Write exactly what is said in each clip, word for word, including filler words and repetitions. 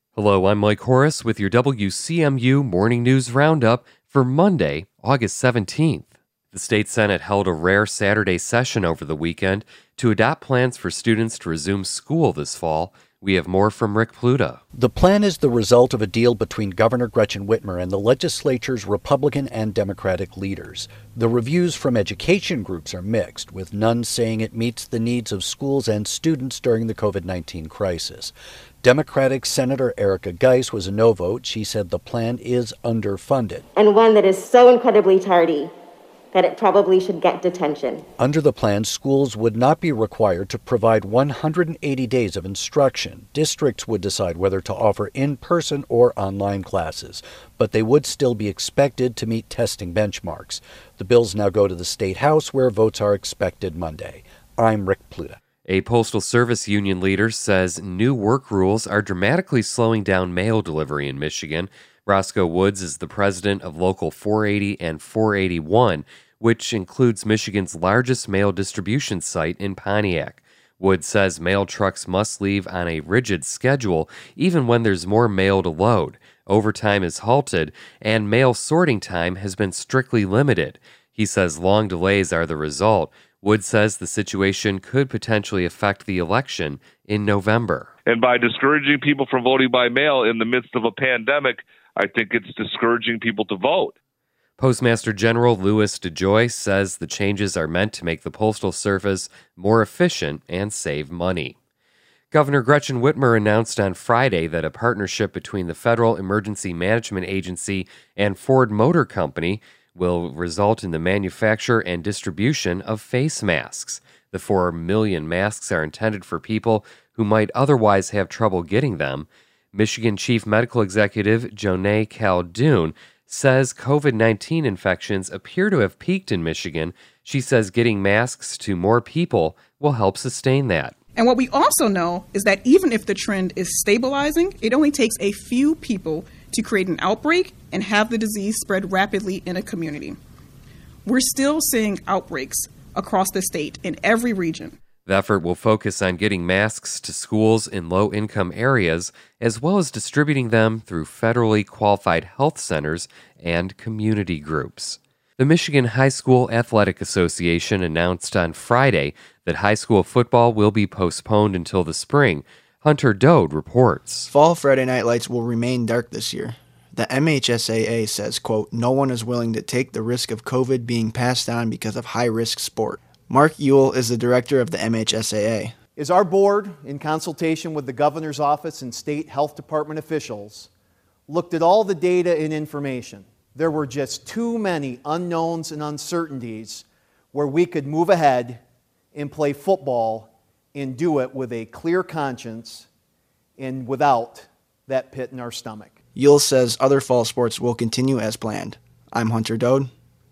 Hello, I'm Mike Horace with your W C M U Morning News Roundup for Monday, August seventeenth. The state Senate held a rare Saturday session over the weekend to adopt plans for students to resume school this fall. We have more from Rick Pluta. The plan is the result of a deal between Governor Gretchen Whitmer and the legislature's Republican and Democratic leaders. The reviews from education groups are mixed, with none saying it meets the needs of schools and students during the covid nineteen crisis. Democratic Senator Erica Geis was a no vote. She said the plan is underfunded. And one that is so incredibly tardy that it probably should get detention. Under the plan, schools would not be required to provide one hundred eighty days of instruction. Districts would decide whether to offer in-person or online classes, but they would still be expected to meet testing benchmarks. The bills now go to the State House, where votes are expected Monday. I'm Rick Pluta. A Postal Service union leader says new work rules are dramatically slowing down mail delivery in Michigan. Roscoe Woods is the president of Local four eighty and four eighty-one, which includes Michigan's largest mail distribution site in Pontiac. Woods says mail trucks must leave on a rigid schedule even when there's more mail to load. Overtime is halted, and mail sorting time has been strictly limited. He says long delays are the result. Woods says the situation could potentially affect the election in November. And by discouraging people from voting by mail in the midst of a pandemic, I think it's discouraging people to vote. Postmaster General Louis DeJoy says the changes are meant to make the Postal Service more efficient and save money. Governor Gretchen Whitmer announced on Friday that a partnership between the Federal Emergency Management Agency and Ford Motor Company will result in the manufacture and distribution of face masks. The four million masks are intended for people who might otherwise have trouble getting them. Michigan Chief Medical Executive Jonae Caldoun says covid nineteen infections appear to have peaked in Michigan. She says getting masks to more people will help sustain that. And what we also know is that even if the trend is stabilizing, it only takes a few people to create an outbreak and have the disease spread rapidly in a community. We're still seeing outbreaks across the state in every region. The effort will focus on getting masks to schools in low-income areas, as well as distributing them through federally qualified health centers and community groups. The Michigan High School Athletic Association announced on Friday that high school football will be postponed until the spring. Hunter Dode reports. Fall Friday night lights will remain dark this year. The M H S A A says, quote, no one is willing to take the risk of COVID being passed on because of high-risk sport. Mark Ewell is the director of the M H S A A. As our board, in consultation with the governor's office and state health department officials, looked at all the data and information, there were just too many unknowns and uncertainties where we could move ahead and play football and do it with a clear conscience and without that pit in our stomach. Ewell says other fall sports will continue as planned. I'm Hunter Dode,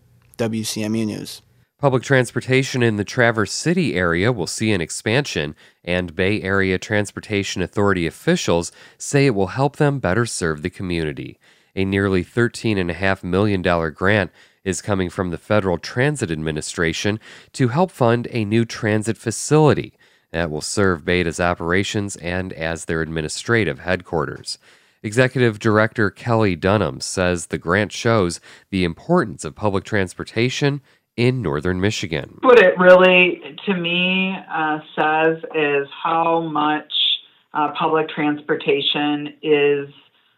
W C M U News. Public transportation in the Traverse City area will see an expansion, and Bay Area Transportation Authority officials say it will help them better serve the community. A nearly thirteen point five million dollars grant is coming from the Federal Transit Administration to help fund a new transit facility that will serve Beta's operations and as their administrative headquarters. Executive Director Kelly Dunham says the grant shows the importance of public transportation in northern Michigan. What it really, to me, uh, says is how much uh, public transportation is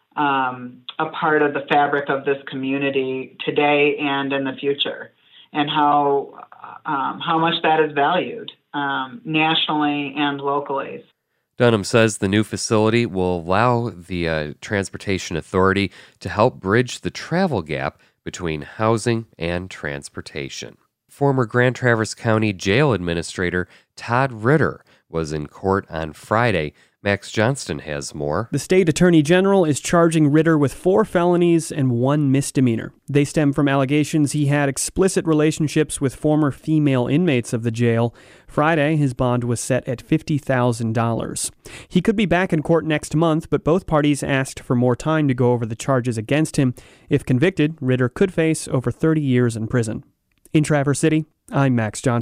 um, a part of the fabric of this community today and in the future, and how um, how much that is valued um, nationally and locally. Dunham says the new facility will allow the uh, Transportation Authority to help bridge the travel gap between housing and transportation. Former Grand Traverse County Jail Administrator Todd Ritter was in court on Friday. Max Johnston has more. The state attorney general is charging Ritter with four felonies and one misdemeanor. They stem from allegations he had explicit relationships with former female inmates of the jail. Friday, his bond was set at fifty thousand dollars. He could be back in court next month, but both parties asked for more time to go over the charges against him. If convicted, Ritter could face over thirty years in prison. In Traverse City, I'm Max Johnston.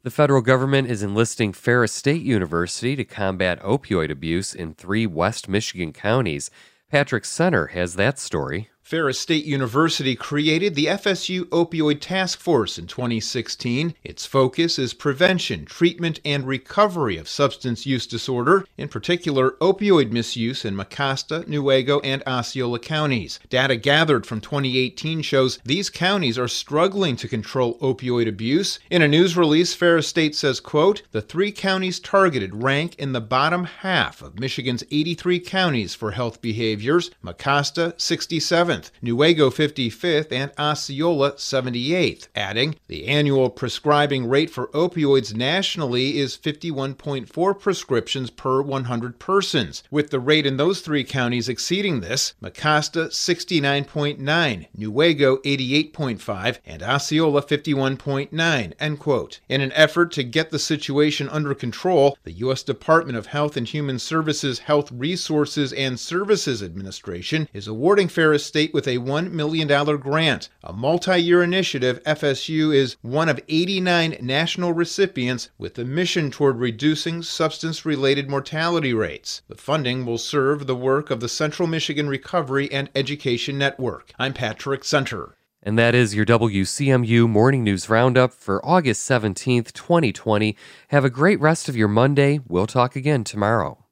The federal government is enlisting Ferris State University to combat opioid abuse in three West Michigan counties. Patrick Center has that story. Ferris State University created the F S U Opioid Task Force in twenty sixteen. Its focus is prevention, treatment, and recovery of substance use disorder, in particular opioid misuse in Mecosta, Newaygo, and Osceola counties. Data gathered from twenty eighteen shows these counties are struggling to control opioid abuse. In a news release, Ferris State says, quote, the three counties targeted rank in the bottom half of Michigan's eighty-three counties for health behaviors, Mecosta sixty-seventh, Newaygo fifty-fifth, and Osceola seventy-eighth, adding, the annual prescribing rate for opioids nationally is fifty-one point four prescriptions per one hundred persons, with the rate in those three counties exceeding this, Mecosta sixty-nine point nine, Newaygo eighty-eight point five, and Osceola fifty-one point nine, end quote. In an effort to get the situation under control, the U S Department of Health and Human Services Health Resources and Services Administration is awarding Ferris State with a one million dollars grant. A multi-year initiative, F S U is one of eighty-nine national recipients with a mission toward reducing substance-related mortality rates. The funding will serve the work of the Central Michigan Recovery and Education Network. I'm Patrick Center. And that is your W C M U Morning News Roundup for August seventeenth, twenty twenty. Have a great rest of your Monday. We'll talk again tomorrow.